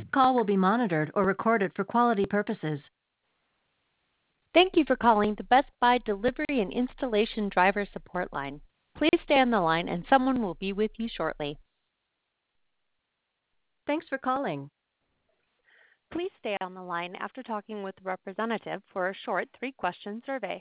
Call will be monitored or recorded for quality purposes. Thank you for calling the Best Buy Delivery and Installation Driver Support Line. Please stay on the line and someone will be with you shortly. Thanks for calling. Please stay on the line after talking with a representative for a short 3-question survey.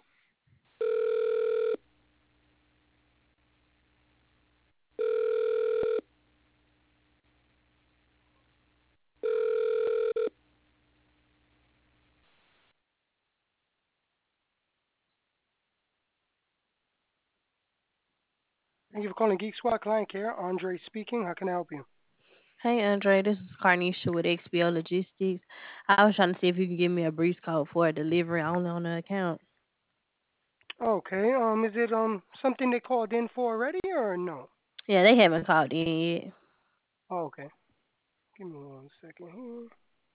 Thank you for calling Geek Squad Client Care. Andre speaking. How can I help you? Hey Andre, this is Carnisha with XPO Logistics. I was trying to see if you can give me a brief code for a delivery only on the account. Okay. Is it something they called in for already or no? Yeah, they haven't called in yet. Oh, okay. Give me 1 second here.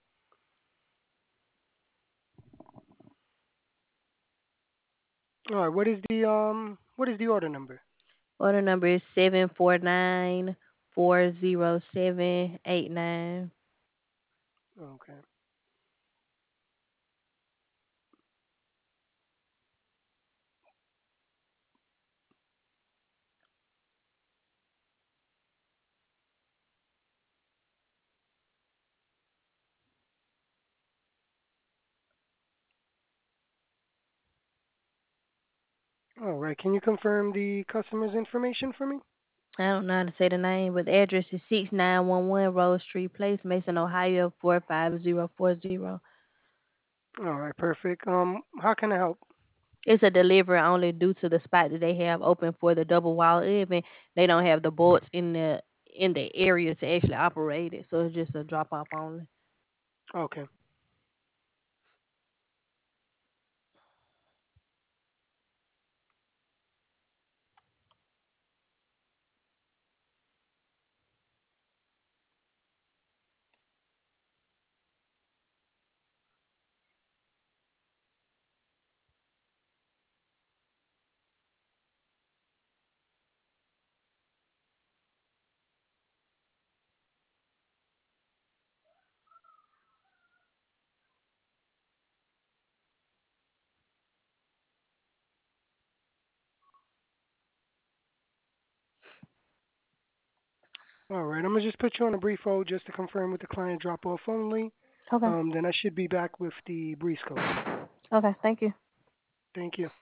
All right. What is the order number? Order number is 749-407-89. Okay. All right. Can you confirm the customer's information for me? I don't know how to say the name, but the address is 6911 Rose Street Place, Mason, Ohio 45040. All right. Perfect. How can I help? It's a delivery only due to the spot that they have open for the double wall oven. They don't have the bolts in the area to actually operate it, so it's just a drop off only. Okay. All right. I'm gonna just put you on a brief hold just to confirm with the client drop off only. Okay. Then I should be back with the breeze code. Okay, thank you. Thank you.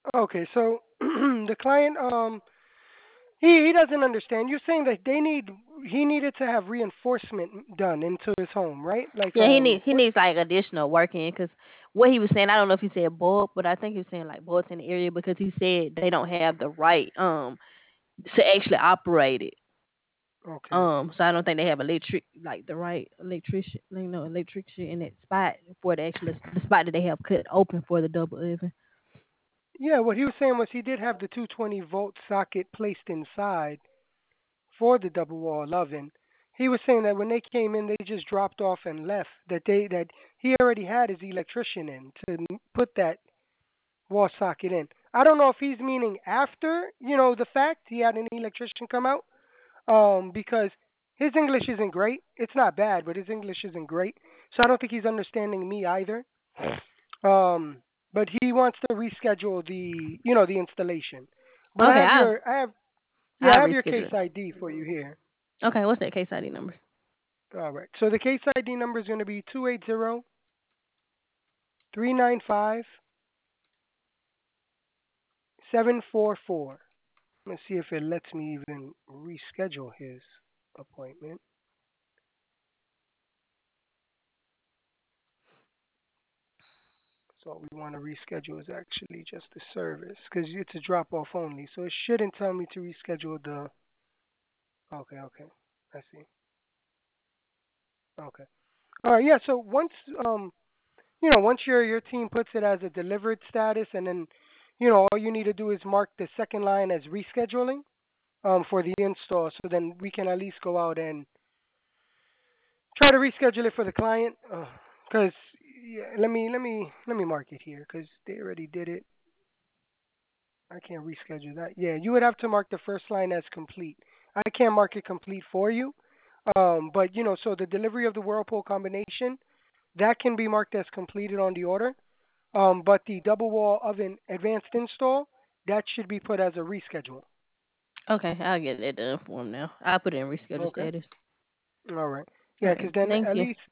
Okay, so the client he doesn't understand. You're saying that he needed to have reinforcement done into his home, right? Like Yeah, he what? needs like additional work in because what he was saying, I don't know if he said bulb, but I think he was saying like bulbs in the area because he said they don't have the right to actually operate it. Okay. So I don't think they have electric like the right electrician in that spot for the spot that they have cut open for the double oven. Yeah, what he was saying was he did have the 220-volt socket placed inside for the double wall oven. He was saying that when they came in, they just dropped off and left. That he already had his electrician in to put that wall socket in. I don't know if he's meaning after the fact he had an electrician come out, because his English isn't great. It's not bad, but his English isn't great. So I don't think he's understanding me either. Um, but he wants to reschedule the installation. But Okay, I I'll have your reschedule case it. ID for you here. Okay, what's that case ID number? All right. So the case ID number is going to be 280-395-744. Let's see if it lets me even reschedule his appointment. So what we want to reschedule is actually just the service because it's a drop off only. So it shouldn't tell me to reschedule the. Okay, okay. I see. Okay. All right. Yeah. So once your team puts it as a delivered status, and then all you need to do is mark the second line as rescheduling for the install, so then we can at least go out and try to reschedule it for the client. Because yeah, let me mark it here because they already did it. I can't reschedule that. Yeah, you would have to mark the first line as complete. I can't mark it complete for you. But so the delivery of the Whirlpool combination that can be marked as completed on the order. But the double wall oven advanced install that should be put as a reschedule. Okay, I'll get that done for him now. I'll put it in reschedule Okay. status. All right. All Yeah, right, because then thank at you. least